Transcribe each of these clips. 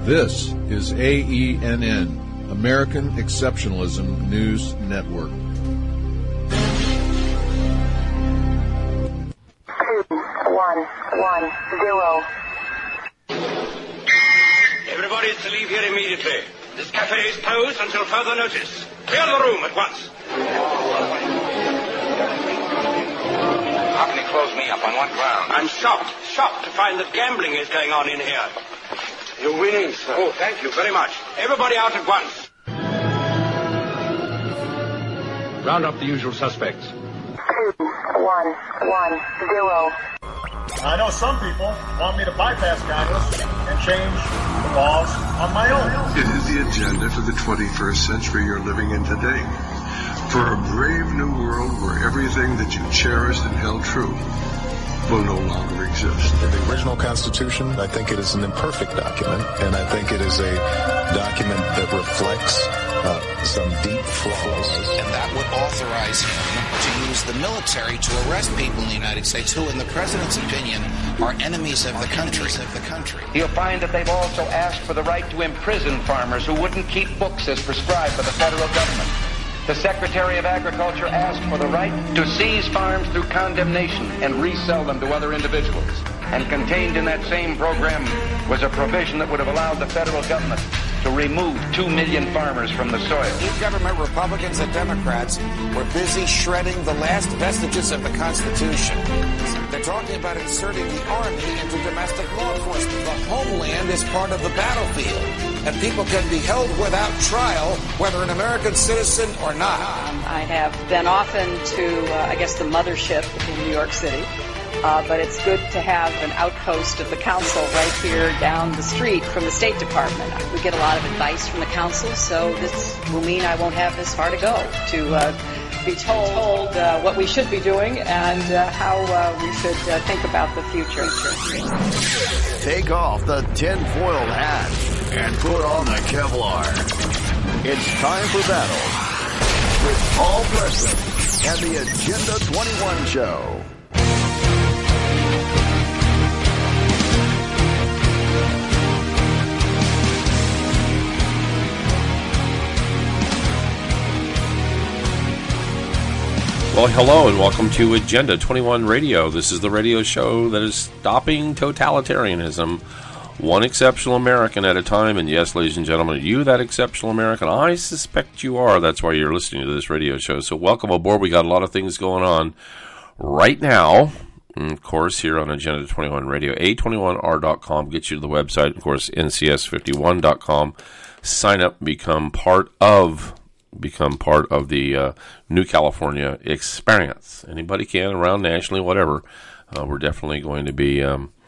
This is AENN, American Exceptionalism News Network. 2110. Everybody is to leave here immediately. This cafe is closed until further notice. Clear the room at once. How can he close me up? On what ground? I'm shocked to find that gambling is going on in here. You're winning, sir. Oh, thank you very much. Everybody out at once. Round up the usual suspects. 2110. I know some people want me to bypass Congress and change the laws on my own. It is the agenda for the 21st century you're living in today. For a brave new world where everything that you cherished and held true will no longer exist. The original Constitution, I think it is an imperfect document, and I think it is a document that reflects some deep flaws. And that would authorize him to use the military to arrest people in the United States who, in the president's opinion, are enemies of the country. You'll find that they've also asked for the right to imprison farmers who wouldn't keep books as prescribed by the federal government. The Secretary of Agriculture asked for the right to seize farms through condemnation and resell them to other individuals. And contained in that same program was a provision that would have allowed the federal government to remove 2 million farmers from the soil. New government, Republicans and Democrats, were busy shredding the last vestiges of the Constitution. They're talking about inserting the Army into domestic law enforcement. The homeland is part of the battlefield, and people can be held without trial, whether an American citizen or not. I have been often to, the mothership in New York City. But it's good to have an outpost of the council right here down the street from the State Department. We get a lot of advice from the council, so this will mean I won't have this far to go to be told what we should be doing and how we should think about the future. Take off the tin-foiled hat and put on the Kevlar. It's time for battle with Paul Preston and the Agenda 21 Show. Well, hello and welcome to Agenda 21 Radio. This is the radio show that is stopping totalitarianism, one exceptional American at a time. And yes, ladies and gentlemen, you that exceptional American, I suspect you are. That's why you're listening to this radio show. So welcome aboard. We got a lot of things going on right now. And of course, here on Agenda 21 Radio, A21R.com gets you to the website. Of course, NCS51.com. Sign up, become part of the New California experience. Anybody can, around nationally, whatever. We're definitely going to be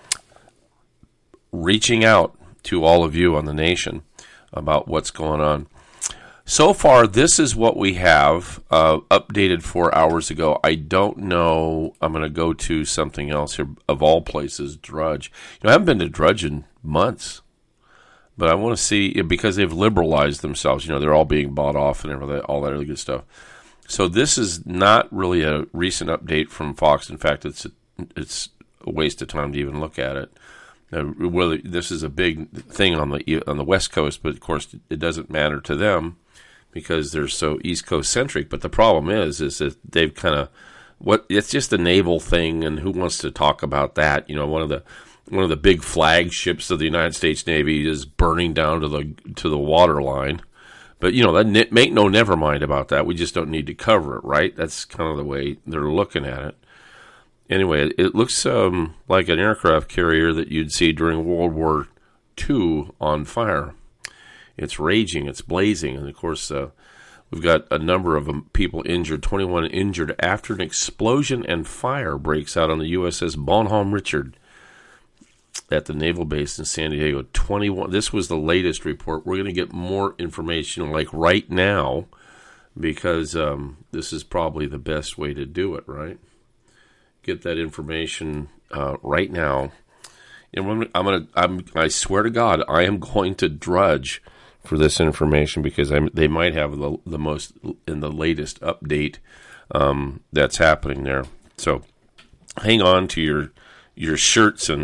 reaching out to all of you on the nation about what's going on. So far, this is what we have updated 4 hours ago. I don't know. I'm going to go to something else here, of all places, Drudge. I haven't been to Drudge in months. But I want to see, because they've liberalized themselves, they're all being bought off and everything, all that other good stuff. So this is not really a recent update from Fox. In fact, it's a waste of time to even look at it. This is a big thing on the West Coast, but of course it doesn't matter to them because they're so East Coast centric. But the problem is that they've it's just a naval thing, and who wants to talk about that? One of the big flagships of the United States Navy is burning down to the water line. But, make no never mind about that. We just don't need to cover it, right? That's kind of the way they're looking at it. Anyway, it looks like an aircraft carrier that you'd see during World War II on fire. It's raging, it's blazing, and of course we've got a number of people injured, 21 injured after an explosion and fire breaks out on the USS Bonhomme Richard at the naval base in San Diego. 21. This was the latest report. We're going to get more information like right now because this is probably the best way to do it, right? Get that information right now. And I swear to God, I am going to drudge for this information because they might have the most in the latest update that's happening there. So hang on to your shirts and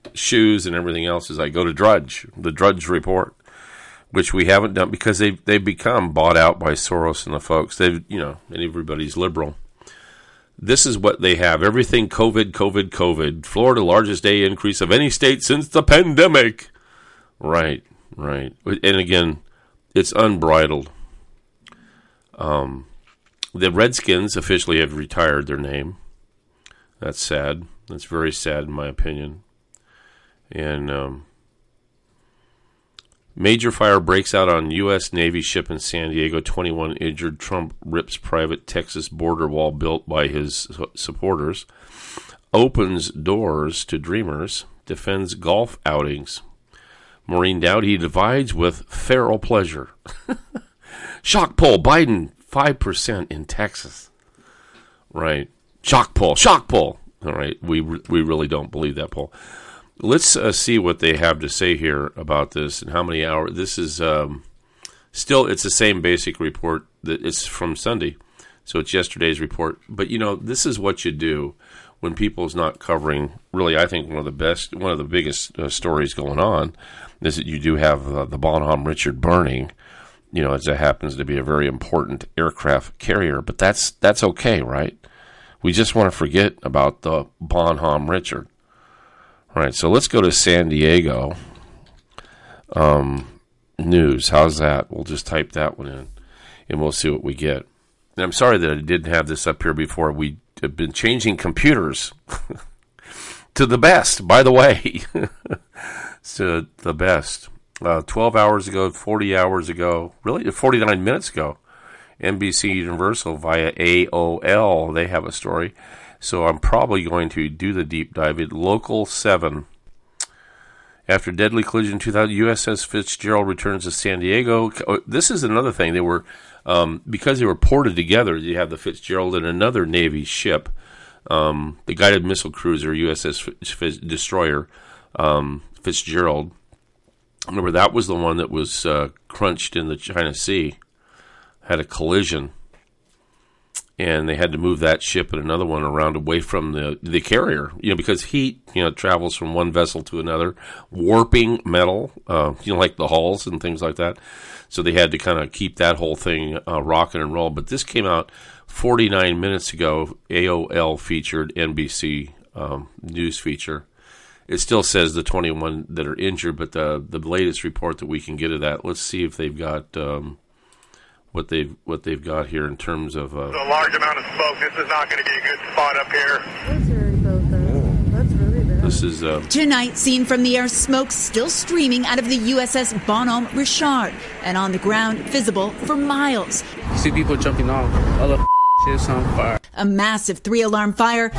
shoes and everything else is I go to the Drudge Report, which we haven't done because they've become bought out by Soros and the folks. And everybody's liberal. This is what they have. Everything COVID. Florida, largest day increase of any state since the pandemic. Right. And again, it's unbridled. The Redskins officially have retired their name. That's sad. That's very sad in my opinion. And major fire breaks out on U.S. Navy ship in San Diego. 21 injured. Trump rips private Texas border wall built by his supporters. Opens doors to dreamers. Defends golf outings. Maureen Dowdy divides with feral pleasure. Shock poll. Biden 5% in Texas. Right. Shock poll. All right. We really don't believe that poll. Let's see what they have to say here about this and how many hours. This is still, it's the same basic report that it's from Sunday. So it's yesterday's report. But, this is what you do when people's not covering, really, I think one of the biggest stories going on is that you do have the Bonhomme Richard burning, as it happens to be a very important aircraft carrier. But that's okay, right? We just want to forget about the Bonhomme Richard. All right, so let's go to San Diego news. How's that? We'll just type that one in, and we'll see what we get. And I'm sorry that I didn't have this up here before. We have been changing computers to the best, by the way. To the best. 12 hours ago, 40 hours ago, really 49 minutes ago, NBC Universal via AOL, they have a story. So I'm probably going to do the deep dive. Local 7. After deadly collision 2000, USS Fitzgerald returns to San Diego. This is another thing. They were, because they were ported together, you have the Fitzgerald and another Navy ship, the guided missile cruiser, USS Destroyer, Fitzgerald. Remember, that was the one that was crunched in the China Sea, had a collision. And they had to move that ship and another one around away from the carrier, because heat, travels from one vessel to another, warping metal, like the hulls and things like that. So they had to kind of keep that whole thing rocking and rolling. But this came out 49 minutes ago. AOL featured NBC news feature. It still says the 21 that are injured, but the latest report that we can get of that. Let's see if they've got. What they've got here in terms of a large amount of smoke. This is not going to be a good spot up here. That's really bad. This is tonight, seen from the air, smoke still streaming out of the USS Bonhomme Richard, and on the ground, visible for miles. You see people jumping off. All the shit's on fire. A massive 3-alarm fire.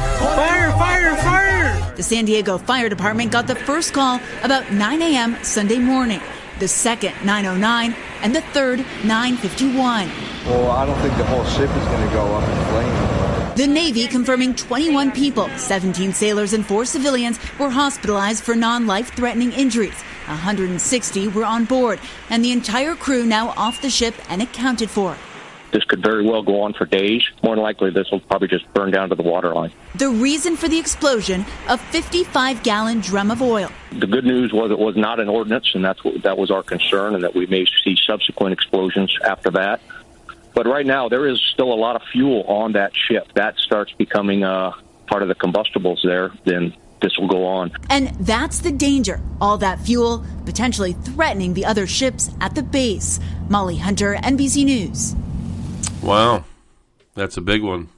Fire! The San Diego Fire Department got the first call about 9 a.m. Sunday morning. The second, 9:09, and the third, 9:51. Well, I don't think the whole ship is going to go up in flames. The Navy confirming 21 people, 17 sailors and 4 civilians, were hospitalized for non-life-threatening injuries. 160 were on board, and the entire crew now off the ship and accounted for. This could very well go on for days. More than likely, this will probably just burn down to the waterline. The reason for the explosion, a 55-gallon drum of oil. The good news was it was not an ordnance, and that was our concern, and that we may see subsequent explosions after that. But right now, there is still a lot of fuel on that ship. That starts becoming part of the combustibles there, then this will go on. And that's the danger. All that fuel potentially threatening the other ships at the base. Molly Hunter, NBC News. Wow, that's a big one.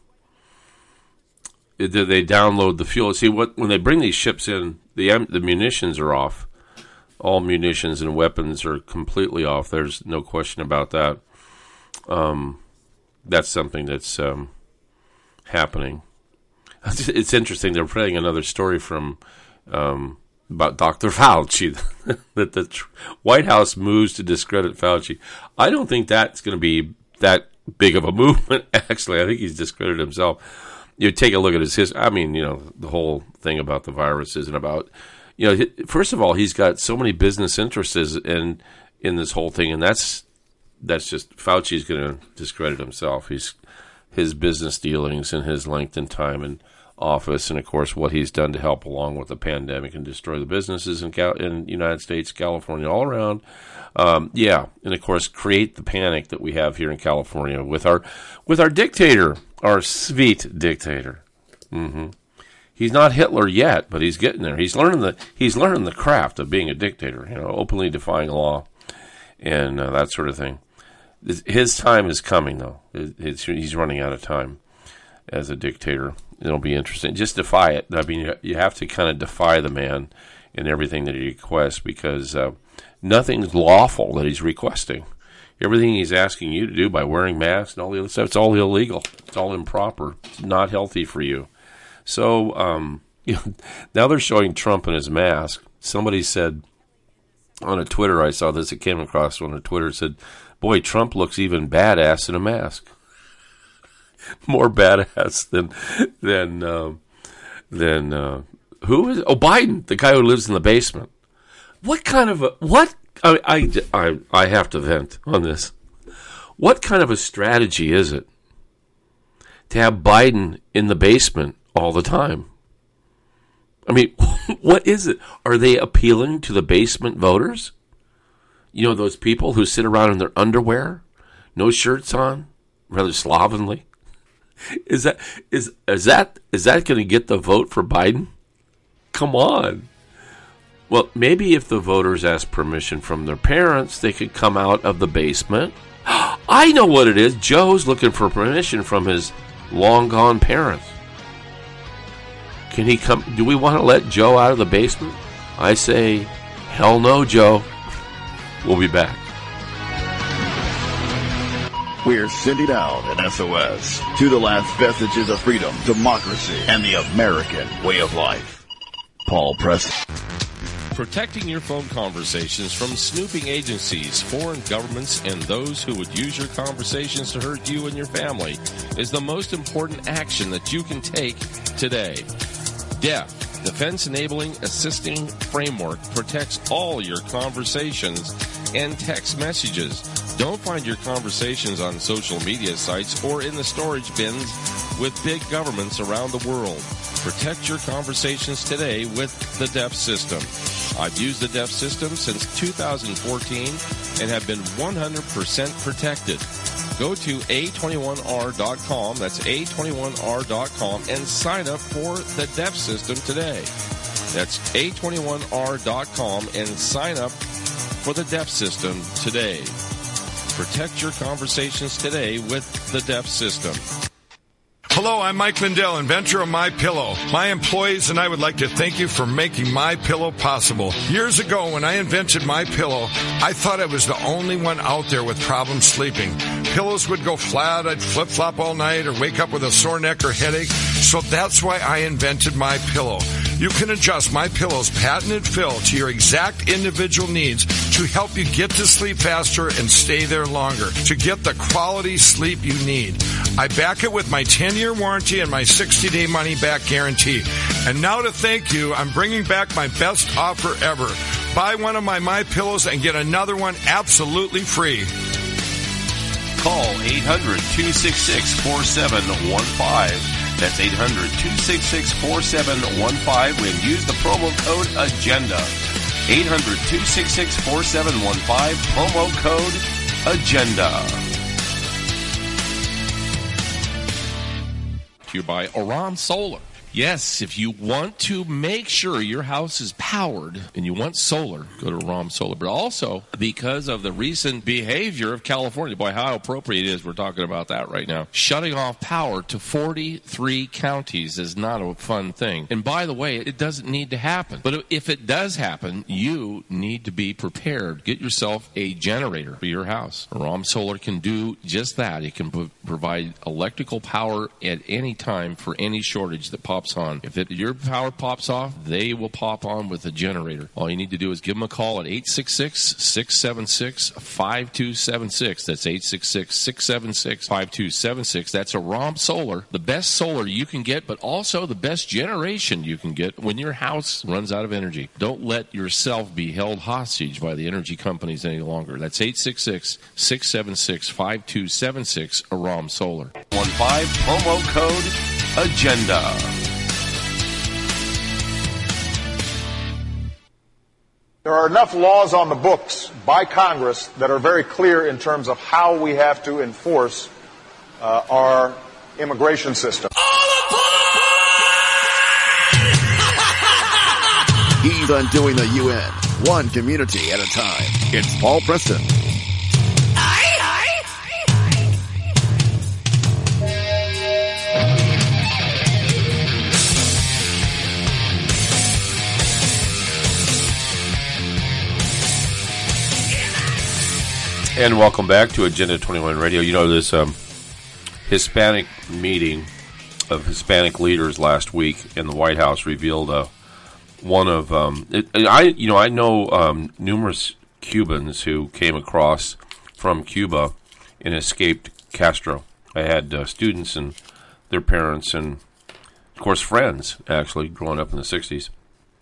They download the fuel. See, when they bring these ships in, the munitions are off. All munitions and weapons are completely off. There's no question about that. That's something that's happening. It's interesting. They're playing another story from about Dr. Fauci, that the White House moves to discredit Fauci. I don't think that's going to be that big of a movement, actually. I think he's discredited himself. You take a look at his history. I mean, the whole thing about the virus isn't about, first of all, he's got so many business interests in this whole thing, and that's just, Fauci's going to discredit himself. His business dealings and his length in time and office, and of course what he's done to help along with the pandemic and destroy the businesses in the United States, California, all around. And of course create the panic that we have here in California with our dictator, our sweet dictator. He's not Hitler yet, but he's getting there. He's learning the craft of being a dictator, openly defying law and that sort of thing. His time is coming, though. He's running out of time as a dictator. It'll be interesting. Just defy it. I mean, you have to kind of defy the man in everything that he requests, because nothing's lawful that he's requesting. Everything he's asking you to do by wearing masks and all the other stuff, it's all illegal. It's all improper. It's not healthy for you. So now they're showing Trump in his mask. Somebody said on a Twitter, I saw this, it came across on a Twitter, said, boy, Trump looks even badass in a mask. More badass than who is? Oh, Biden, the guy who lives in the basement. What kind of I have to vent on this. What kind of a strategy is it to have Biden in the basement all the time? I mean, what is it? Are they appealing to the basement voters? Those people who sit around in their underwear, no shirts on, rather slovenly. Is that going to get the vote for Biden? Come on. Well, maybe if the voters ask permission from their parents, they could come out of the basement. I know what it is. Joe's looking for permission from his long-gone parents. Can he come? Do we want to let Joe out of the basement? I say, hell no, Joe. We'll be back. We're sending out an SOS to the last vestiges of freedom, democracy, and the American way of life. Paul Preston. Protecting your phone conversations from snooping agencies, foreign governments, and those who would use your conversations to hurt you and your family is the most important action that you can take today. DEF, Defense Enabling Assisting Framework, protects all your conversations and text messages. Don't find your conversations on social media sites or in the storage bins with big governments around the world. Protect your conversations today with the DEF system. I've used the DEF system since 2014 and have been 100% protected. Go to A21R.com, that's A21R.com, and sign up for the DEF system today. That's A21R.com and sign up for the DEF system today. Protect your conversations today with the DEF system. Hello, I'm Mike Lindell, inventor of MyPillow. My employees and I would like to thank you for making MyPillow possible. Years ago, when I invented MyPillow, I thought I was the only one out there with problems sleeping. Pillows would go flat, I'd flip-flop all night, or wake up with a sore neck or headache. So that's why I invented MyPillow. You can adjust MyPillow's patented fill to your exact individual needs to help you get to sleep faster and stay there longer, to get the quality sleep you need. I back it with my 10-year warranty and my 60-day money-back guarantee. And now to thank you, I'm bringing back my best offer ever. Buy one of my MyPillows and get another one absolutely free. Call 800-266-4715. That's 800-266-4715 and use the promo code AGENDA. 800-266-4715, promo code AGENDA. To you by Aram Solar. Yes, if you want to make sure your house is powered and you want solar, go to Aram Solar. But also, because of the recent behavior of California, boy, how appropriate it is we're talking about that right now. Shutting off power to 43 counties is not a fun thing. And by the way, it doesn't need to happen. But if it does happen, you need to be prepared. Get yourself a generator for your house. Aram Solar can do just that. It can provide electrical power at any time for any shortage that pops on. If your power pops off, they will pop on with a generator. All you need to do is give them a call at 866-676-5276. That's 866-676-5276. That's Aram Solar, the best solar you can get, but also the best generation you can get when your house runs out of energy. Don't let yourself be held hostage by the energy companies any longer. That's 866-676-5276, Aram Solar. 15, promo code AGENDA. There are enough laws on the books by Congress that are very clear in terms of how we have to enforce our immigration system. He's undoing the UN, one community at a time. It's Paul Preston. And welcome back to Agenda 21 Radio. You know, this Hispanic meeting of Hispanic leaders last week in the White House revealed one of I know numerous Cubans who came across from Cuba and escaped Castro. I had students and their parents and, of course, friends, actually, growing up in the 60s.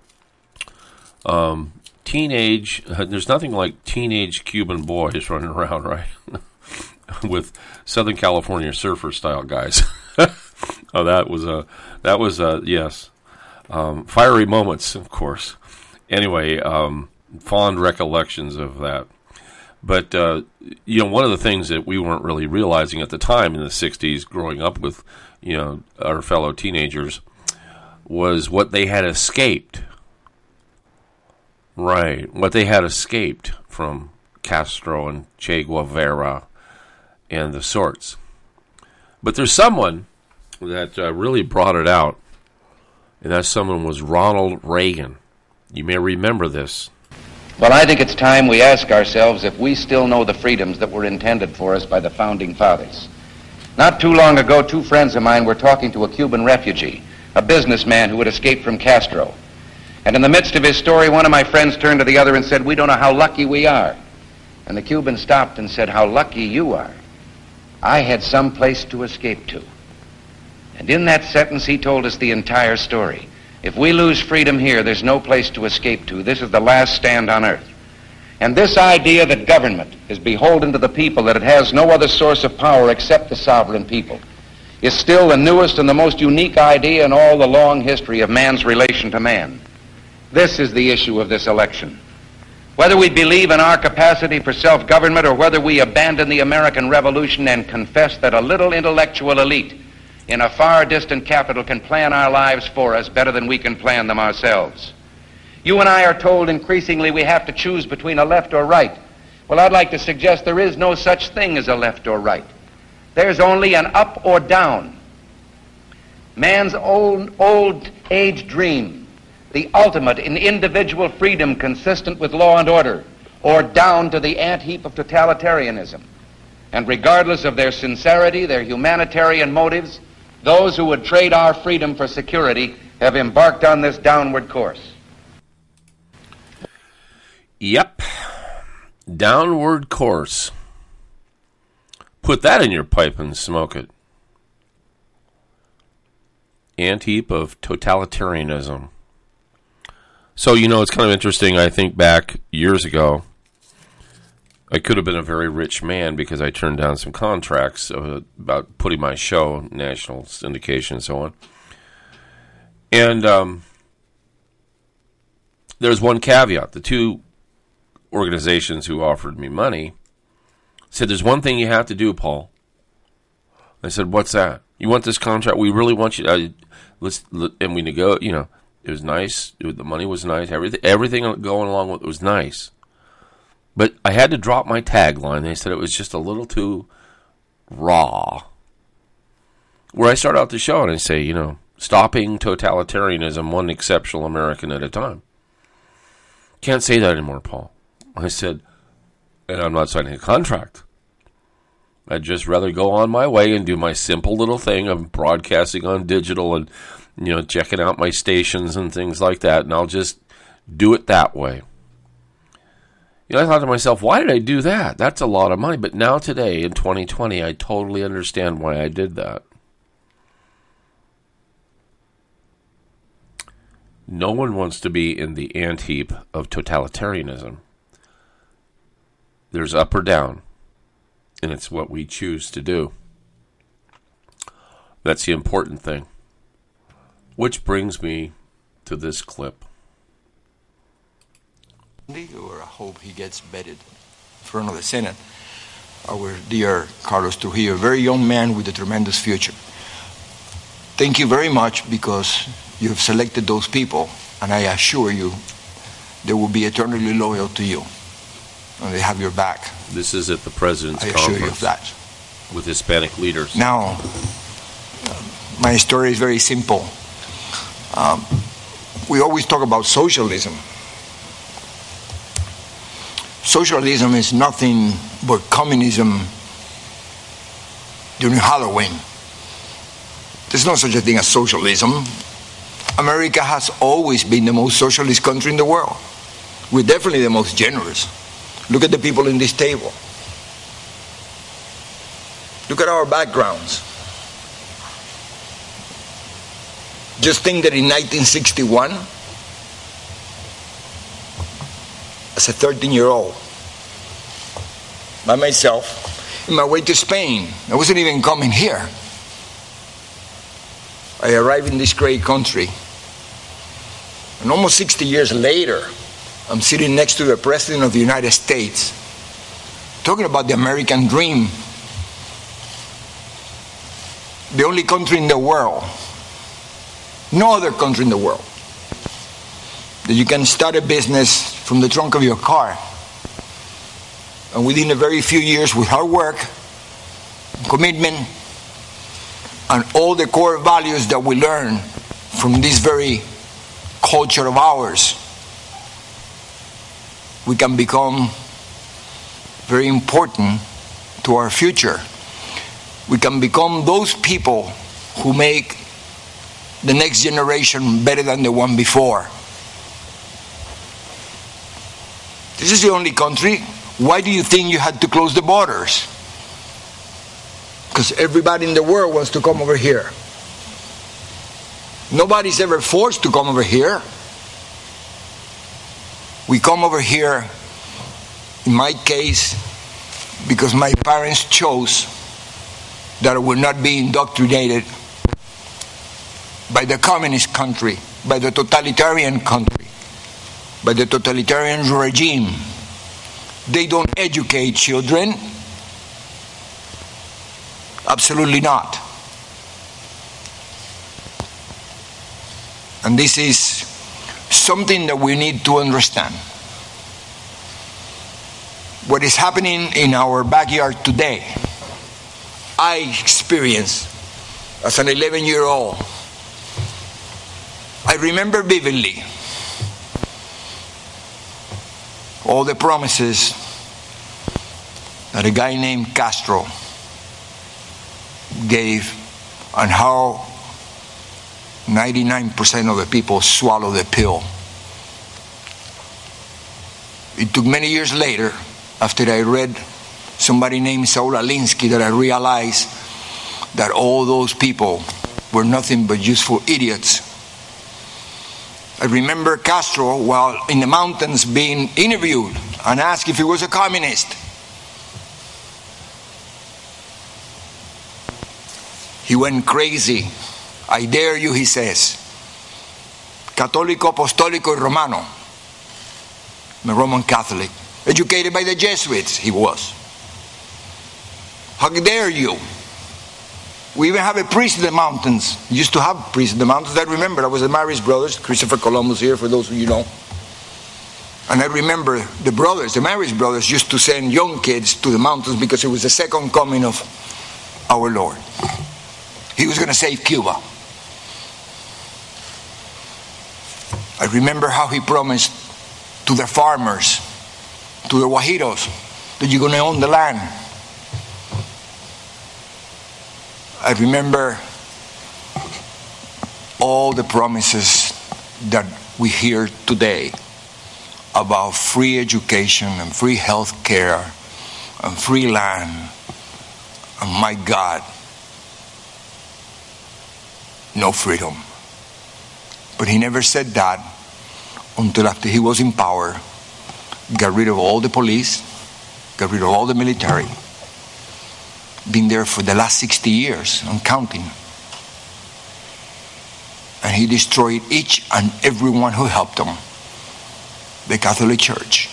Teenage, there's nothing like teenage Cuban boys running around, right? With Southern California surfer style guys. Oh, that was yes. Fiery moments, of course. Anyway, fond recollections of that. But, one of the things that we weren't really realizing at the time in the 60s, growing up with, our fellow teenagers, was what they had escaped. Right, what they had escaped from Castro and Che Guevara and the sorts. But there's someone that really brought it out, and that someone was Ronald Reagan. You may remember this. Well, I think it's time we ask ourselves if we still know the freedoms that were intended for us by the Founding Fathers. Not too long ago, two friends of mine were talking to a Cuban refugee, a businessman who had escaped from Castro. And in the midst of his story, one of my friends turned to the other and said, "We don't know how lucky we are." And the Cuban stopped and said, "How lucky you are. I had some place to escape to." And in that sentence, he told us the entire story. If we lose freedom here, there's no place to escape to. This is the last stand on earth. And this idea that government is beholden to the people, that it has no other source of power except the sovereign people, is still the newest and the most unique idea in all the long history of man's relation to man. This is the issue of this election. Whether we believe in our capacity for self-government or whether we abandon the American Revolution and confess that a little intellectual elite in a far distant capital can plan our lives for us better than we can plan them ourselves. You and I are told increasingly we have to choose between a left or right. Well, I'd like to suggest there is no such thing as a left or right. There's only an up or down. Man's old age dream, the ultimate in individual freedom consistent with law and order, or down to the ant-heap of totalitarianism. And regardless of their sincerity, their humanitarian motives, those who would trade our freedom for security have embarked on this downward course. Yep. Downward course. Put that in your pipe and smoke it. Ant-heap of totalitarianism. So, it's kind of interesting. I think back years ago, I could have been a very rich man because I turned down some contracts about putting my show, national syndication and so on. And there's one caveat. The two organizations who offered me money said, "There's one thing you have to do, Paul." I said, "What's that?" "You want this contract? We really want you to, and we negotiate, It was nice. The money was nice. Everything going along with it was nice. But I had to drop my tagline. They said it was just a little too raw. Where I start out the show and I say, stopping totalitarianism one exceptional American at a time. Can't say that anymore, Paul. I said, and I'm not signing a contract. I'd just rather go on my way and do my simple little thing of broadcasting on digital and checking out my stations and things like that, and I'll just do it that way. I thought to myself, why did I do that? That's a lot of money. But now today, in 2020, I totally understand why I did that. No one wants to be in the ant-heap of totalitarianism. There's up or down, and it's what we choose to do. That's the important thing. Which brings me to this clip. Or I hope he gets vetted in front of the Senate. Our dear Carlos Trujillo, a very young man with a tremendous future. Thank you very much because you have selected those people, and I assure you they will be eternally loyal to you, and they have your back. This is at the President's I Conference assure you of that. With Hispanic leaders. Now, my story is very simple. We always talk about socialism. Socialism is nothing but communism during Halloween. There's no such a thing as socialism. America has always been the most socialist country in the world. We're definitely the most generous. Look at the people in this table. Look at our backgrounds. Just think that in 1961, as a 13-year-old, by myself, in my way to Spain, I wasn't even coming here. I arrived in this great country, and almost 60 years later, I'm sitting next to the President of the United States, talking about the American dream. The only country in the world, no other country in the world, that you can start a business from the trunk of your car, and within a very few years, with hard work, commitment, and all the core values that we learn from this very culture of ours, we can become very important to our future. We can become those people who make the next generation better than the one before. This is the only country. Why do you think you had to close the borders? Because everybody in the world wants to come over here. Nobody's ever forced to come over here. We come over here, in my case, because my parents chose that I would not be indoctrinated by the communist country, by the totalitarian country, by the totalitarian regime. They don't educate children. Absolutely not. And this is something that we need to understand. What is happening in our backyard today, I experienced as an 11-year-old. I remember vividly all the promises that a guy named Castro gave, and how 99% of the people swallow the pill. It took many years later, after I read somebody named Saul Alinsky, that I realized that all those people were nothing but useful idiots. I remember Castro while in the mountains being interviewed and asked if he was a communist. He went crazy. I dare you, he says. Católico, Apostólico y Romano. I'm a Roman Catholic. Educated by the Jesuits, he was. How dare you? We even have a priest in the mountains. We used to have priests in the mountains. I remember, I was the Marist brothers. Christopher Columbus here, for those of you know. And I remember the brothers, the Marist brothers, used to send young kids to the mountains because it was the second coming of our Lord. He was going to save Cuba. I remember how he promised to the farmers, to the Guajiros, that you're going to own the land. I remember all the promises that we hear today about free education and free health care and free land. And my God, no freedom. But he never said that until after he was in power, got rid of all the police, got rid of all the military. Been there for the last 60 years and counting. And he destroyed each and every one who helped him. the Catholic Church.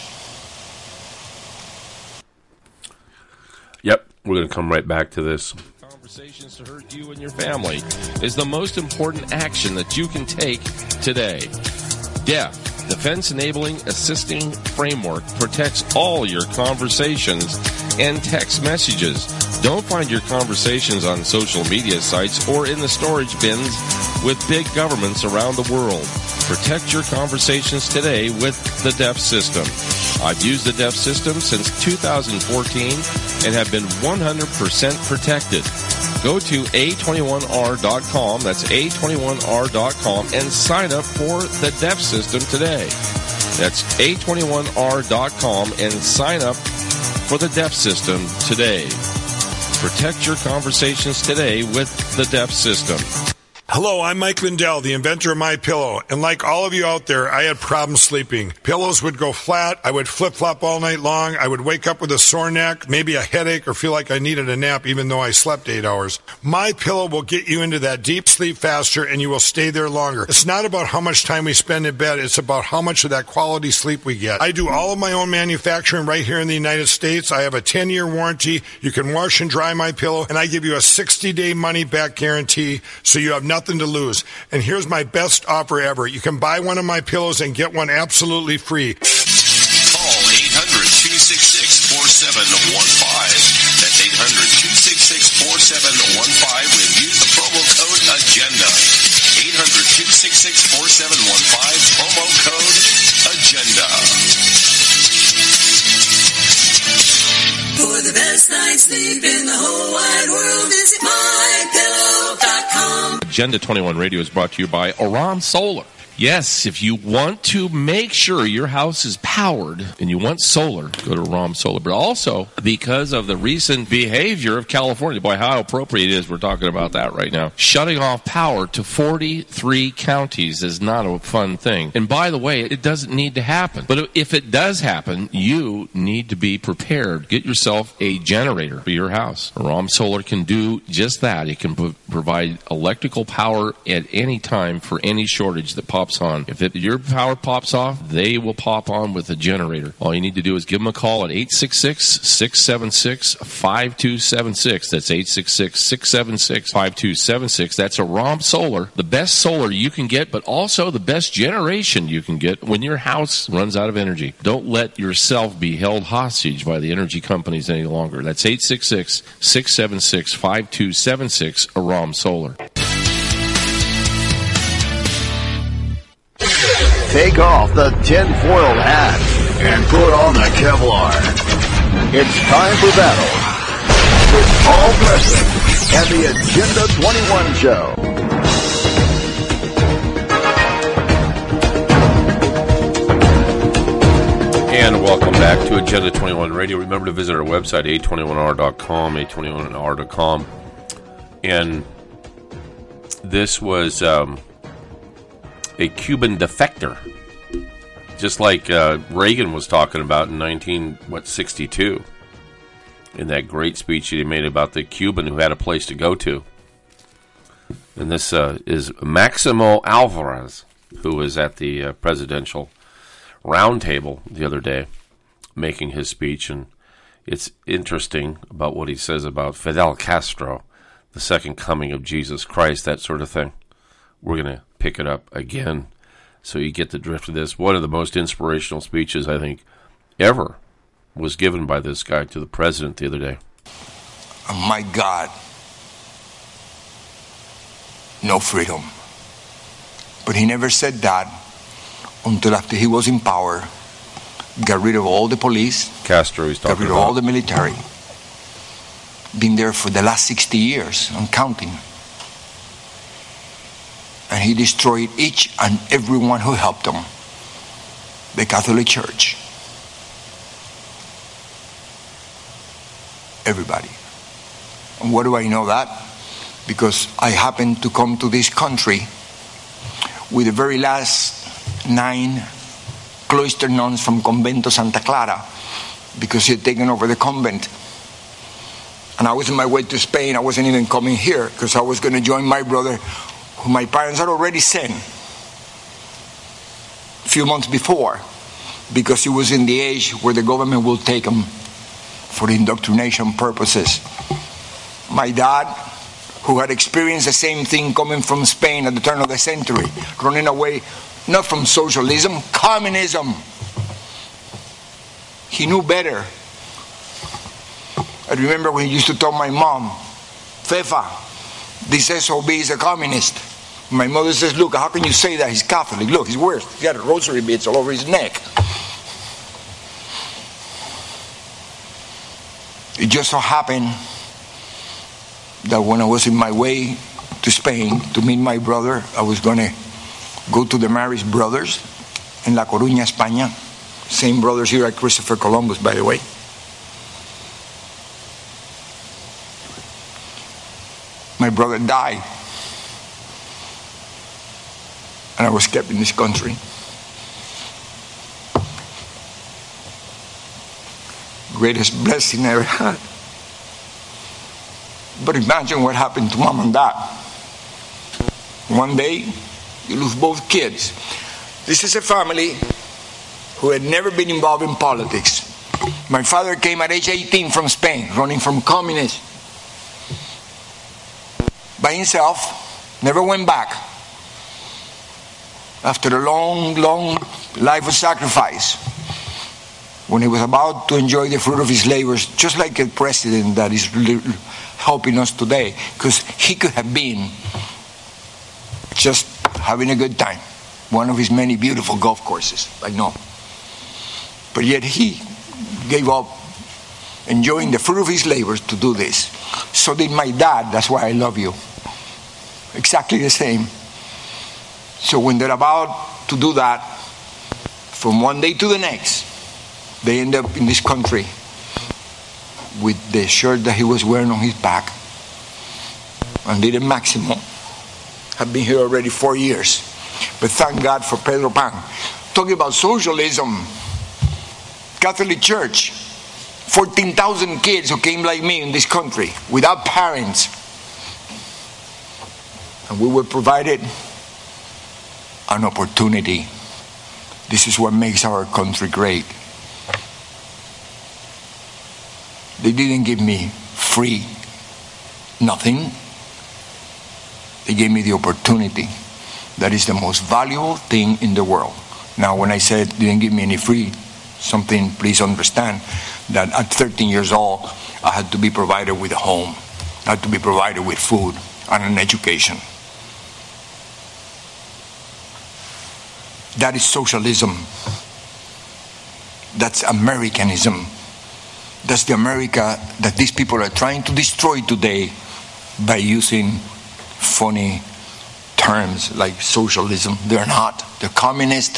Yep, we're going to come right back to this. Conversations to hurt you and your family is the most important action that you can take today. DEAF, Defense Enabling Assisting Framework, protects all your conversations and text messages. Don't find your conversations on social media sites or in the storage bins with big governments around the world. Protect your conversations today with the DEAF system. I've used the DEAF system since 2014 and have been 100% protected. Go to A21R.com, that's A21R.com, and sign up for the DEAF system today. That's A21R.com and sign up for the DEAF system today. Protect your conversations today with the DEAF system. Hello, I'm Mike Lindell, the inventor of MyPillow, and like all of you out there, I had problems sleeping. Pillows would go flat, I would flip-flop all night long, I would wake up with a sore neck, maybe a headache, or feel like I needed a nap even though I slept 8 hours. MyPillow will get you into that deep sleep faster and you will stay there longer. It's not about how much time we spend in bed, it's about how much of that quality sleep we get. I do all of my own manufacturing right here in the United States. I have a 10-year warranty. You can wash and dry MyPillow, and I give you a 60-day money-back guarantee, so you have nothing to lose. And here's my best offer ever. You can buy one of my pillows and get one absolutely free. Call 800-266-4715. That's 800-266-4715 and use the promo code AGENDA. 800-266-4715, promo code AGENDA. For the best night's sleep in the whole wide world, visit MyPillow.com. Agenda 21 Radio is brought to you by Aram Solar. Yes, if you want to make sure your house is powered and you want solar, go to Aram Solar. But also, because of the recent behavior of California, boy, how appropriate it is, we're talking about that right now. Shutting off power to 43 counties is not a fun thing. And by the way, it doesn't need to happen. But if it does happen, you need to be prepared. Get yourself a generator for your house. Aram Solar can do just that. It can provide electrical power at any time for any shortage that pops on. If your power pops off, they will pop on with a generator. All you need to do is give them a call at 866-676-5276. That's 866-676-5276. That's Aram Solar, the best solar you can get, but also the best generation you can get when your house runs out of energy. Don't let yourself be held hostage by the energy companies any longer. That's 866-676-5276, Aram Solar. Take off the tinfoil hat and put on the Kevlar. It's time for battle with Paul Preston and the Agenda 21 Show. And welcome back to Agenda 21 Radio. Remember to visit our website, a21r.com, a21r.com. And this was a Cuban defector, just like Reagan was talking about in 1962, in that great speech that he made about the Cuban who had a place to go to. And this is Maximo Alvarez, who was at the presidential roundtable the other day, making his speech, and it's interesting about what he says about Fidel Castro, the second coming of Jesus Christ, that sort of thing. We're going to pick it up again so you get the drift of this. One of the most inspirational speeches, I think, ever was given by this guy to the president the other day. Oh my God. No freedom. But he never said that until after he was in power, got rid of all the police, Castro, he's talking got rid of all the military. Been there for the last 60 years and counting. And he destroyed each and every one who helped him. The Catholic Church. Everybody. And why do I know that? Because I happened to come to this country with the very last 9 cloister nuns from Convento Santa Clara, because he had taken over the convent. And I was on my way to Spain. I wasn't even coming here because I was going to join my brother, my parents had already sent a few months before because he was in the age where the government will take him for indoctrination purposes. My dad, who had experienced the same thing coming from Spain at the turn of the century, running away not from socialism, communism. He knew better. I remember when he used to tell my mom, Fefa, this SOB is a communist. My mother says, look, how can you say that? He's Catholic. Look, he's worse. He's got rosary beads all over his neck. It just so happened that when I was in my way to Spain to meet my brother, I was going to go to the Maris brothers in La Coruña, España. Same brothers here at Christopher Columbus, by the way. My brother died, and I was kept in this country. Greatest blessing I ever had. But imagine what happened to mom and dad. One day, you lose both kids. This is a family who had never been involved in politics. My father came at age 18 from Spain, running from communists. By himself, never went back. After a long, long life of sacrifice, when he was about to enjoy the fruit of his labors, just like a president that is helping us today, because he could have been just having a good time. One of his many beautiful golf courses, I know. But yet he gave up enjoying the fruit of his labors to do this. So did my dad. That's why I love you. Exactly the same. So when they're about to do that, from one day to the next, they end up in this country with the shirt that he was wearing on his back. And Líder Máximo have been here already 4 years. But thank God for Pedro Pan. Talking about socialism, Catholic Church, 14,000 kids who came like me in this country without parents. And we were provided an opportunity. This is what makes our country great. They didn't give me free nothing. They gave me the opportunity. That is the most valuable thing in the world. Now, when I said they didn't give me any free something, please understand that at 13 years old, I had to be provided with a home. I had to be provided with food and an education. That is socialism. That's Americanism. That's the America that these people are trying to destroy today by using funny terms like socialism. They're not. They're communist.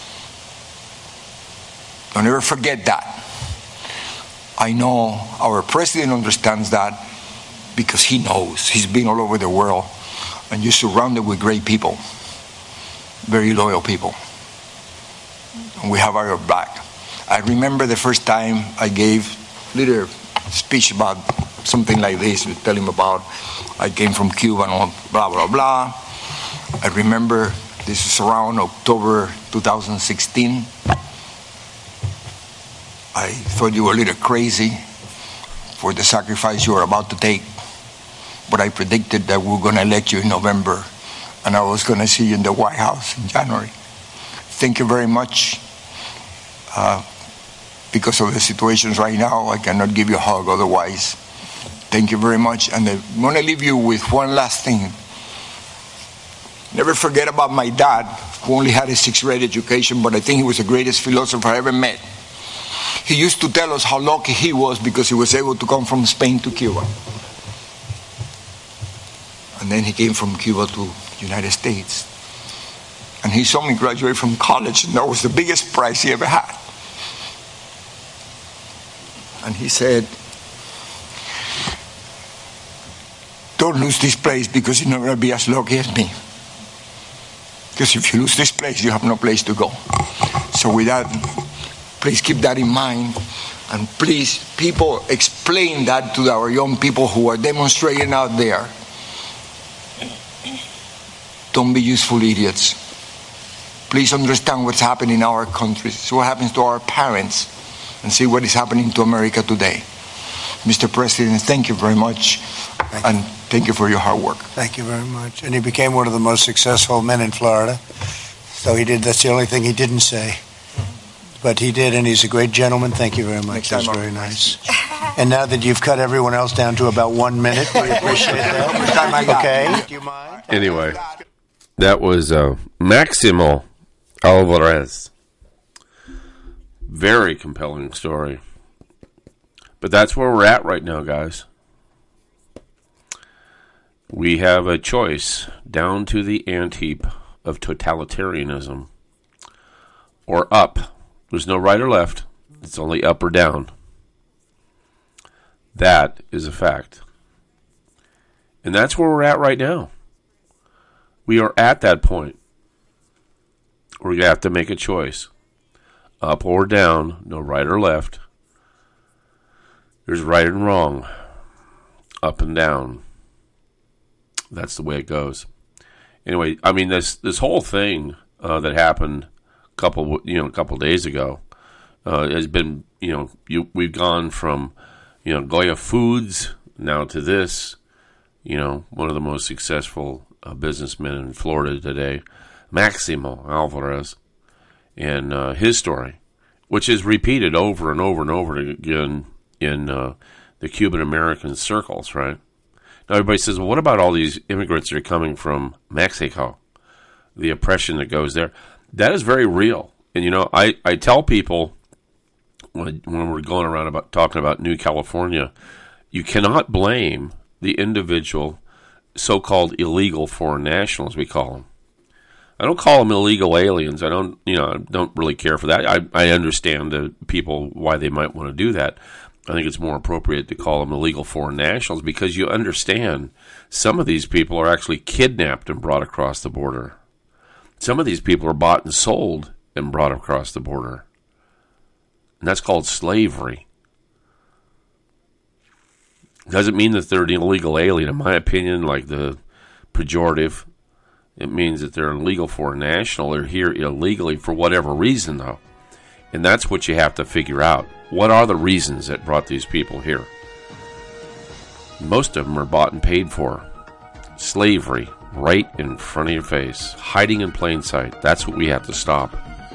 Don't ever forget that. I know our president understands that because he knows. He's been all over the world and you're surrounded with great people, very loyal people. And we have our back. I remember the first time I gave a speech about something like this, tell him about I came from Cuba and blah, blah, blah. I remember this is around October 2016. I thought you were a little crazy for the sacrifice you were about to take. But I predicted that we were going to elect you in November and I was going to see you in the White House in January. Thank you very much. Because of the situations right now, I cannot give you a hug otherwise. Thank you very much. And I want to leave you with one last thing. Never forget about my dad, who only had a 6th grade education, but I think he was the greatest philosopher I ever met. He used to tell us how lucky he was because he was able to come from Spain to Cuba. And then he came from Cuba to the United States. And he saw me graduate from college, and that was the biggest prize he ever had. And he said, don't lose this place because you're not going to be as lucky as me. Because if you lose this place, you have no place to go. So with that, please keep that in mind. And please, people, explain that to our young people who are demonstrating out there. Don't be useful idiots. please understand what's happening in our country, see what happens to our parents, and see what is happening to America today. Mr. President, thank you very much, and thank you for your hard work. Thank you very much. And he became one of the most successful men in Florida. So that's the only thing he didn't say. But he did, and he's a great gentleman. Thank you very much. That's very nice. And now that you've cut everyone else down to about 1 minute, we appreciate that. Okay. Do you mind? Anyway, that was Maximo Alvarez. Very compelling story. But that's where we're at right now, guys. We have a choice down to the ant-heap of totalitarianism, or up. There's no right or left. It's only up or down. That is a fact. And that's where we're at right now. We are at that point. We're going to have to make a choice. Up or down, no right or left. There's right and wrong. Up and down. That's the way it goes. Anyway, I mean this whole thing that happened a couple days ago has been, we've gone from Goya Foods now to this, one of the most successful businessmen in Florida today, Maximo Alvarez, and his story, which is repeated over and over and over again in the Cuban American circles, right? Now everybody says, well, what about all these immigrants that are coming from Mexico? The oppression that goes there. That is very real. And, I tell people when we're going around talking about New California, you cannot blame the individual so-called illegal foreign nationals, we call them. I don't call them illegal aliens. I don't really care for that. I understand the people, why they might want to do that. I think it's more appropriate to call them illegal foreign nationals because you understand some of these people are actually kidnapped and brought across the border. Some of these people are bought and sold and brought across the border. And that's called slavery. Doesn't mean that they're an illegal alien, in my opinion, like the pejorative. It means that they're an illegal foreign national. They're here illegally for whatever reason, though. And that's what you have to figure out. What are the reasons that brought these people here? Most of them are bought and paid for. Slavery, right in front of your face, hiding in plain sight. That's what we have to stop.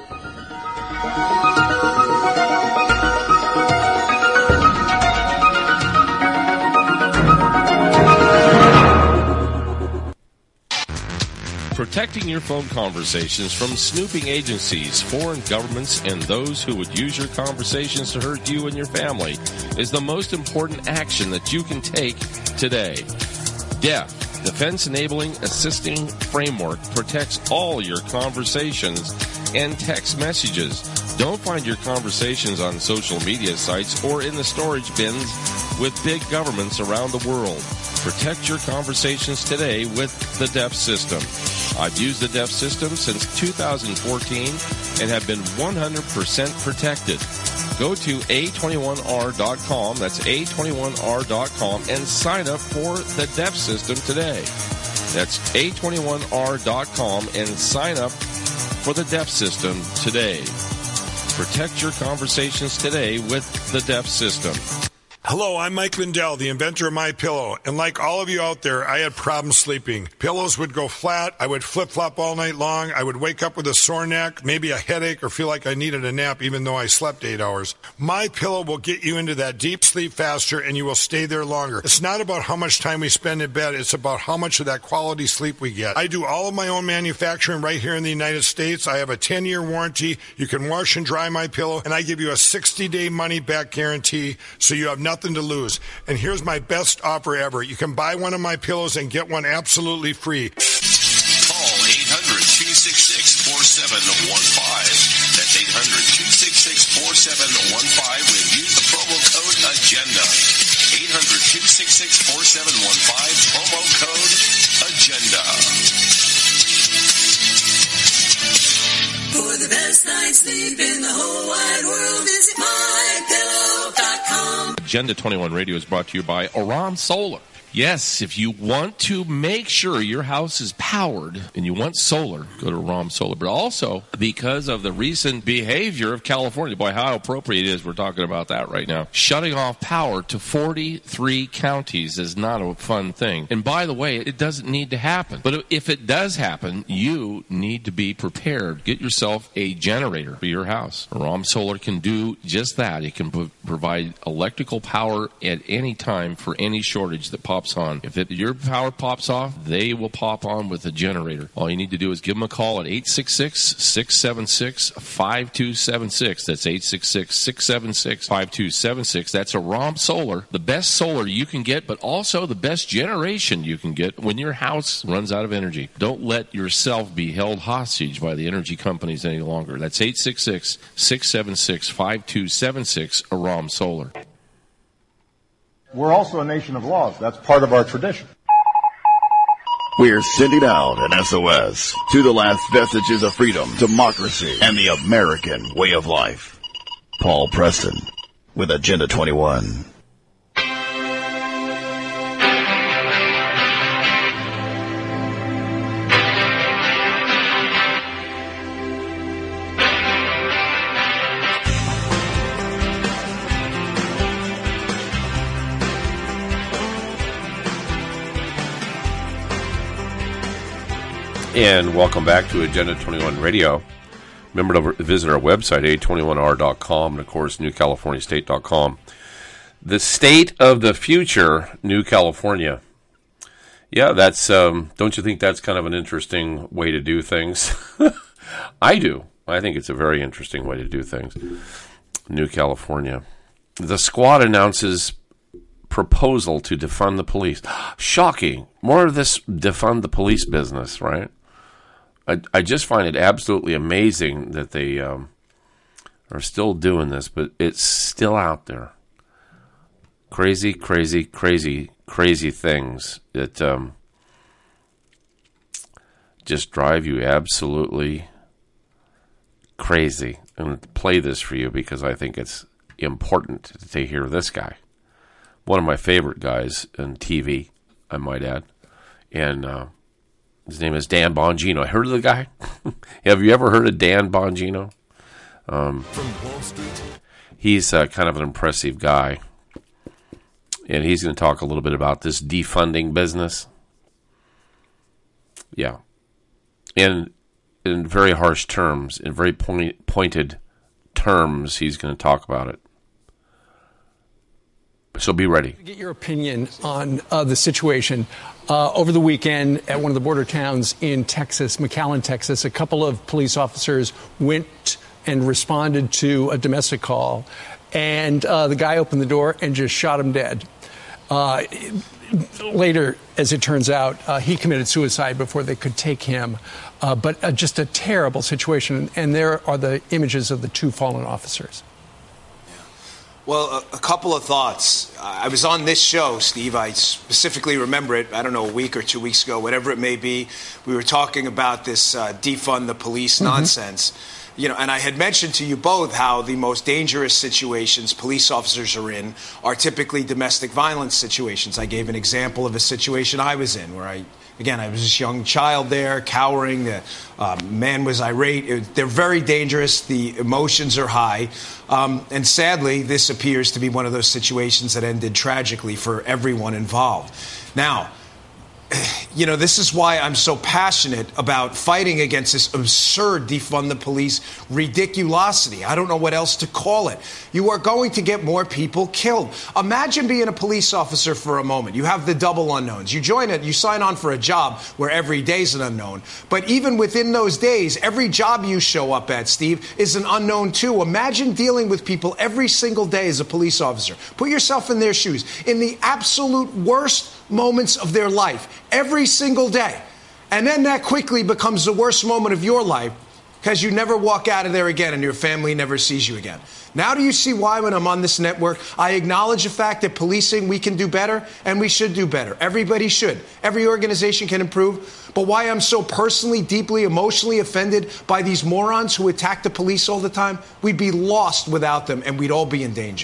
Protecting your phone conversations from snooping agencies, foreign governments, and those who would use your conversations to hurt you and your family is the most important action that you can take today. DEF, Defense Enabling Assisting Framework, protects all your conversations and text messages. Don't find your conversations on social media sites or in the storage bins with big governments around the world. Protect your conversations today with the DEF system. I've used the DEF system since 2014 and have been 100% protected. Go to A21R.com, that's A21R.com, and sign up for the DEF system today. That's A21R.com and sign up for the DEF system today. Protect your conversations today with the DEF system. Hello, I'm Mike Lindell, the inventor of MyPillow, and like all of you out there, I had problems sleeping. Pillows would go flat, I would flip-flop all night long, I would wake up with a sore neck, maybe a headache, or feel like I needed a nap even though I slept 8 hours. MyPillow will get you into that deep sleep faster, and you will stay there longer. It's not about how much time we spend in bed, it's about how much of that quality sleep we get. I do all of my own manufacturing right here in the United States. I have a 10-year warranty. You can wash and dry MyPillow, and I give you a 60-day money-back guarantee, so you have nothing to lose. And here's my best offer ever. You can buy one of my pillows and get one absolutely free. Call 800-266-4715. That's 800-266-4715 when use the promo code AGENDA. 800-266-4715, promo code AGENDA. For the best night's sleep in the whole wide world, visit MyPillow.com. Agenda 21 Radio is brought to you by Oran Solar. Yes, if you want to make sure your house is powered and you want solar, go to ROM Solar. But also, because of the recent behavior of California, boy, how appropriate it is we're talking about that right now. Shutting off power to 43 counties is not a fun thing. And by the way, it doesn't need to happen. But if it does happen, you need to be prepared. Get yourself a generator for your house. ROM Solar can do just that. It can provide electrical power at any time for any shortage that pops on. If your power pops off, they will pop on with a generator. All you need to do is give them a call at 866-676-5276. That's 866-676-5276. That's a ROM Solar, the best solar you can get, but also the best generation you can get when your house runs out of energy. Don't let yourself be held hostage by the energy companies any longer. That's 866-676-5276, a ROM Solar. We're also a nation of laws. That's part of our tradition. We're sending out an SOS to the last vestiges of freedom, democracy, and the American way of life. Paul Preston with Agenda 21. And welcome back to Agenda 21 Radio. Remember to visit our website, a21r.com, and of course, newcaliforniastate.com. The state of the future, New California. Yeah, that's, don't you think that's kind of an interesting way to do things? I do. I think it's a very interesting way to do things. New California. The squad announces proposal to defund the police. Shocking. More of this defund the police business, right? I just find it absolutely amazing that they are still doing this, but it's still out there. Crazy, crazy, crazy, crazy things that just drive you absolutely crazy. I'm going to play this for you because I think it's important to hear this guy. One of my favorite guys on TV, I might add. And his name is Dan Bongino. Heard of the guy? Have you ever heard of Dan Bongino? From Wall Street. He's kind of an impressive guy. And he's going to talk a little bit about this defunding business. Yeah. And in very harsh terms, in very pointed terms, he's going to talk about it. So be ready. Get your opinion on the situation. Over the weekend at one of the border towns in Texas, McAllen, Texas, a couple of police officers went and responded to a domestic call, and the guy opened the door and just shot him dead. Later, as it turns out, he committed suicide before they could take him. But just a terrible situation. And there are the images of the two fallen officers. Well, a couple of thoughts. I was on this show, Steve. I specifically remember it, I don't know, a week or 2 weeks ago, whatever it may be. We were talking about this defund the police nonsense. You know, and I had mentioned to you both how the most dangerous situations police officers are in are typically domestic violence situations. I gave an example of a situation I was in where I was this young child there, cowering. The man was irate. They're very dangerous. The emotions are high. And sadly, this appears to be one of those situations that ended tragically for everyone involved. Now, you know, this is why I'm so passionate about fighting against this absurd defund the police ridiculosity. I don't know what else to call it. You are going to get more people killed. Imagine being a police officer for a moment. You have the double unknowns. You join it, you sign on for a job where every day's an unknown. But even within those days, every job you show up at, Steve, is an unknown too. Imagine dealing with people every single day as a police officer. Put yourself in their shoes. In the absolute worst moments of their life, every single day. And then that quickly becomes the worst moment of your life because you never walk out of there again and your family never sees you again. Now do you see why when I'm on this network, I acknowledge the fact that policing, we can do better and we should do better. Everybody should. Every organization can improve. But why I'm so personally, deeply, emotionally offended by these morons who attack the police all the time, we'd be lost without them and we'd all be in danger.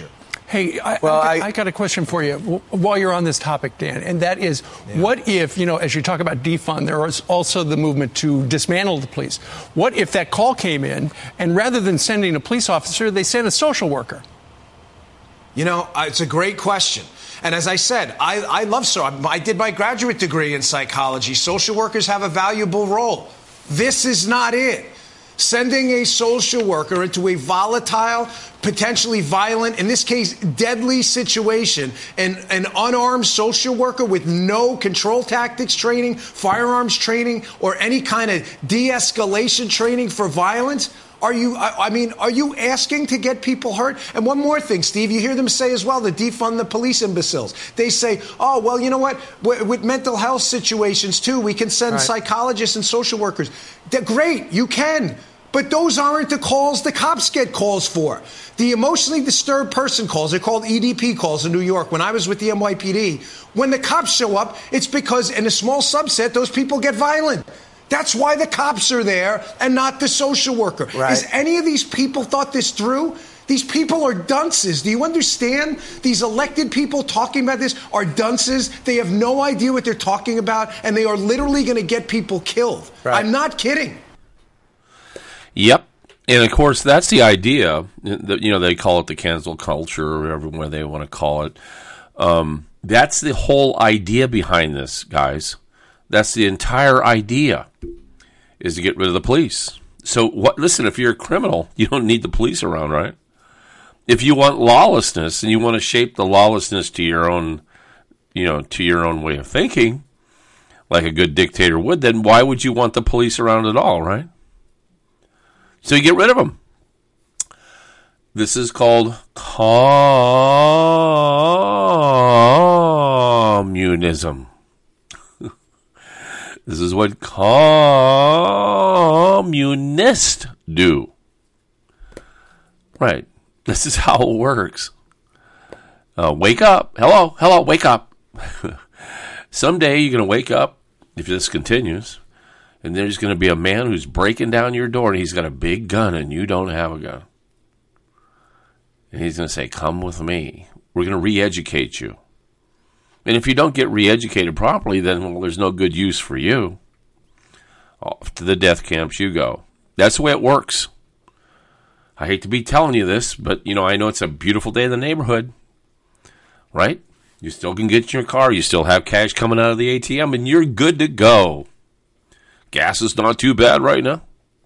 Hey, I got a question for you while you're on this topic, Dan, and that is, what if, as you talk about defund, there is also the movement to dismantle the police. What if that call came in, and rather than sending a police officer, they sent a social worker? It's a great question. And as I said, I love I did my graduate degree in psychology. Social workers have a valuable role. This is not it. Sending a social worker into a volatile, potentially violent, in this case, deadly situation, and an unarmed social worker with no control tactics training, firearms training, or any kind of de-escalation training for violence. Are you asking to get people hurt? And one more thing, Steve, you hear them say as well, to defund the police imbeciles. They say, oh, well, you know what? With mental health situations, too, we can send psychologists and social workers. They're great, you can. But those aren't the calls the cops get calls for. The emotionally disturbed person calls, they're called EDP calls in New York. When I was with the NYPD, when the cops show up, it's because in a small subset, those people get violent. That's why the cops are there and not the social worker. Right. Has any of these people thought this through? These people are dunces. Do you understand? These elected people talking about this are dunces. They have no idea what they're talking about, and they are literally going to get people killed. Right. I'm not kidding. Yep. And, of course, that's the idea. They call it the cancel culture or whatever they want to call it. That's the whole idea behind this, guys. That's the entire idea, is to get rid of the police. So, listen, if you're a criminal, you don't need the police around, right? If you want lawlessness and you want to shape the lawlessness to your own, to your own way of thinking, like a good dictator would, then why would you want the police around at all, right? So you get rid of them. This is called communism. This is what communists do. Right. This is how it works. Wake up. Hello, wake up. Someday you're going to wake up, if this continues, and there's going to be a man who's breaking down your door, and he's got a big gun, and you don't have a gun. And he's going to say, come with me. We're going to re-educate you. And if you don't get re-educated properly, then, there's no good use for you. Off to the death camps you go. That's the way it works. I hate to be telling you this, but, I know it's a beautiful day in the neighborhood. Right? You still can get in your car. You still have cash coming out of the ATM, and you're good to go. Gas is not too bad right now.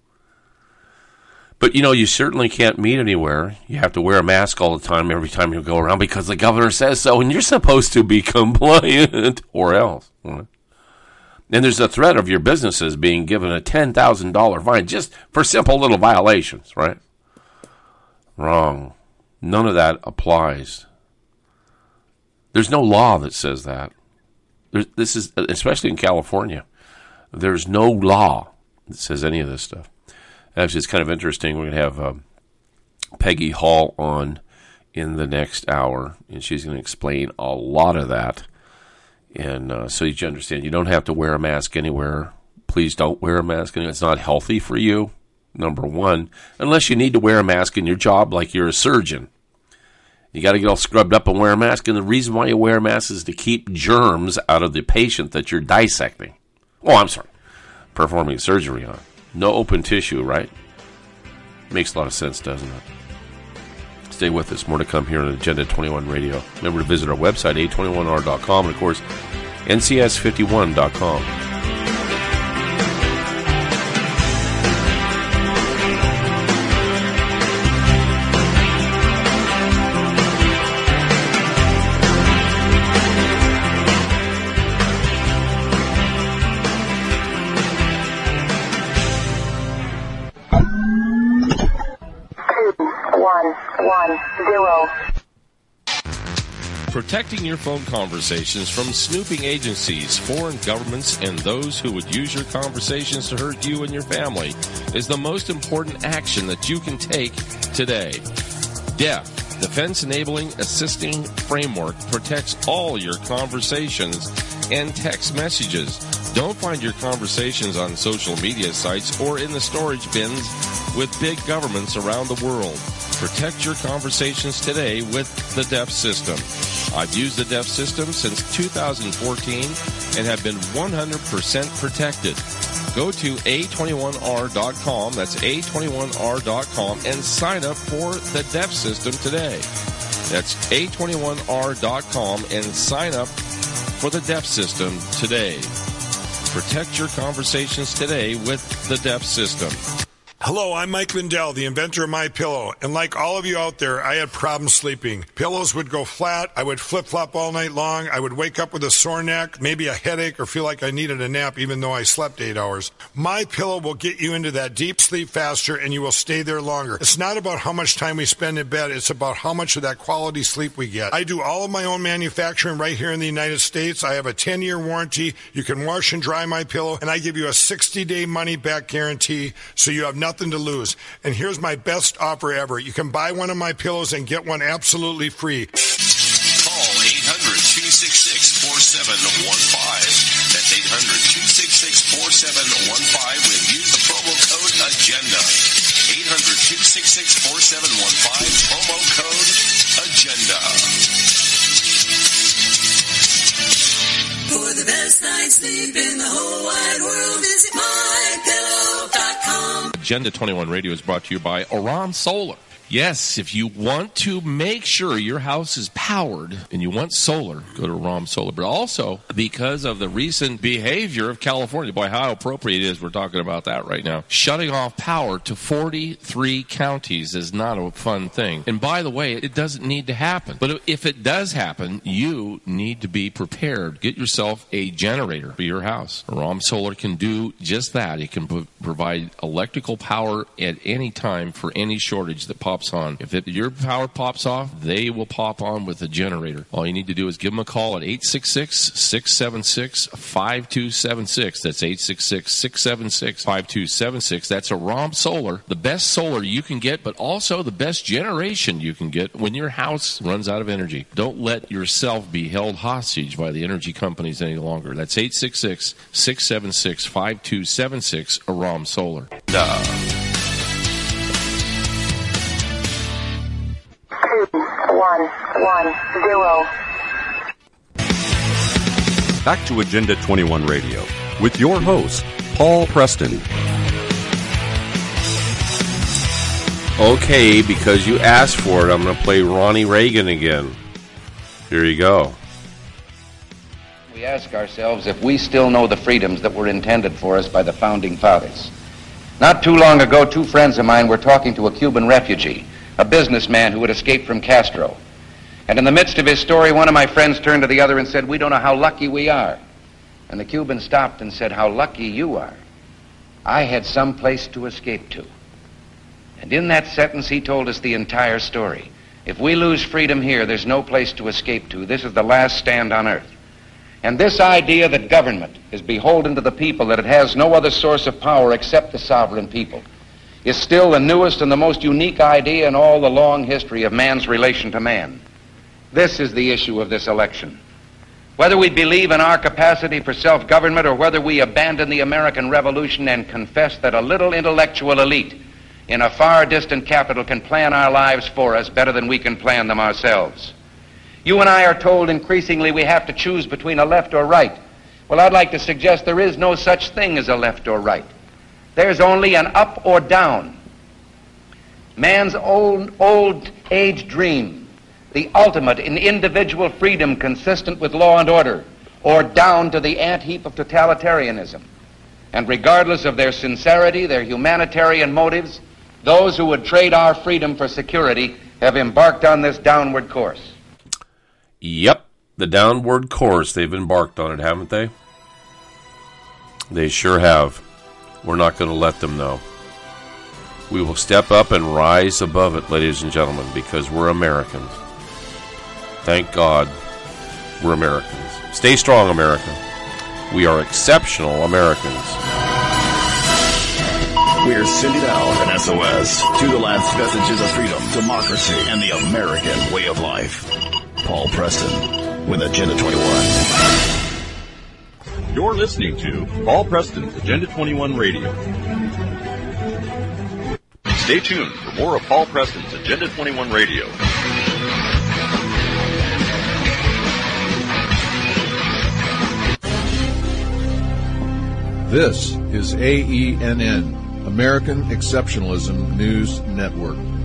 But, you certainly can't meet anywhere. You have to wear a mask all the time every time you go around because the governor says so, and you're supposed to be compliant or else. Right? And there's a threat of your businesses being given a $10,000 fine just for simple little violations, right? Wrong. None of that applies. There's no law that says that. This is, especially in California, there's no law that says any of this stuff. Actually, it's kind of interesting. We're going to have Peggy Hall on in the next hour, and she's going to explain a lot of that. And so you understand, you don't have to wear a mask anywhere. Please don't wear a mask anywhere. It's not healthy for you, number one, unless you need to wear a mask in your job like you're a surgeon. You got to get all scrubbed up and wear a mask, and the reason why you wear a mask is to keep germs out of the patient that you're dissecting. Performing surgery on. No open tissue, right? Makes a lot of sense, doesn't it? Stay with us. More to come here on Agenda 21 Radio. Remember to visit our website, a21r.com, and, of course, ncs51.com. Protecting your phone conversations from snooping agencies, foreign governments, and those who would use your conversations to hurt you and your family is the most important action that you can take today. DEF, Defense Enabling Assisting Framework, protects all your conversations and text messages. Don't find your conversations on social media sites or in the storage bins with big governments around the world. Protect your conversations today with the DEF system. I've used the DEF system since 2014 and have been 100% protected. Go to A21R.com, that's A21R.com, and sign up for the DEF system today. That's A21R.com and sign up for the DEF system today. Protect your conversations today with the DEF system. Hello, I'm Mike Lindell, the inventor of MyPillow, and like all of you out there, I had problems sleeping. Pillows would go flat, I would flip-flop all night long, I would wake up with a sore neck, maybe a headache, or feel like I needed a nap even though I slept 8 hours. MyPillow will get you into that deep sleep faster and you will stay there longer. It's not about how much time we spend in bed, it's about how much of that quality sleep we get. I do all of my own manufacturing right here in the United States. I have a 10-year warranty. You can wash and dry MyPillow, and I give you a 60-day money-back guarantee, so you have nothing to lose. And here's my best offer ever. You can buy one of my pillows and get one absolutely free. Call 800-266-4715. That's 800-266-4715 when use the promo code AGENDA. 800-266-4715, promo code AGENDA. For the best night's sleep in the whole wide world, visit MyPillow.com. Agenda 21 Radio is brought to you by Aram Solar. Yes, if you want to make sure your house is powered and you want solar, go to Aram Solar. But also, because of the recent behavior of California, boy, how appropriate it is, we're talking about that right now. Shutting off power to 43 counties is not a fun thing. And by the way, it doesn't need to happen. But if it does happen, you need to be prepared. Get yourself a generator for your house. Aram Solar can do just that. It can provide electrical power at any time for any shortage that pops on. If your power pops off, they will pop on with a generator. All you need to do is give them a call at 866-676-5276. That's 866-676-5276. That's Aram Solar, the best solar you can get, but also the best generation you can get when your house runs out of energy. Don't let yourself be held hostage by the energy companies any longer. That's 866-676-5276, Aram Solar. 2110. Back to Agenda 21 Radio with your host, Paul Preston. Okay, because you asked for it, I'm going to play Ronnie Reagan again. Here you go. We ask ourselves if we still know the freedoms that were intended for us by the Founding Fathers. Not too long ago, two friends of mine were talking to a Cuban refugee, a businessman who had escaped from Castro. And in the midst of his story, one of my friends turned to the other and said, "We don't know how lucky we are." And the Cuban stopped and said, "How lucky you are. I had some place to escape to." And in that sentence, he told us the entire story. If we lose freedom here, there's no place to escape to. This is the last stand on earth. And this idea that government is beholden to the people, that it has no other source of power except the sovereign people, is still the newest and the most unique idea in all the long history of man's relation to man. This is the issue of this election. Whether we believe in our capacity for self-government or whether we abandon the American Revolution and confess that a little intellectual elite in a far distant capital can plan our lives for us better than we can plan them ourselves. You and I are told increasingly we have to choose between a left or right. Well, I'd like to suggest there is no such thing as a left or right. There's only an up or down. Man's old age dream, the ultimate in individual freedom consistent with law and order, or down to the ant-heap of totalitarianism. And regardless of their sincerity, their humanitarian motives, those who would trade our freedom for security have embarked on this downward course. Yep, the downward course. They've embarked on it, haven't they? They sure have. We're not going to let them know. We will step up and rise above it, ladies and gentlemen, because we're Americans. Thank God we're Americans. Stay strong, America. We are exceptional Americans. We're sending out an SOS to the last vestiges of freedom, democracy, and the American way of life. Paul Preston with Agenda 21. You're listening to Paul Preston's Agenda 21 Radio. Stay tuned for more of Paul Preston's Agenda 21 Radio. This is AENN, American Exceptionalism News Network.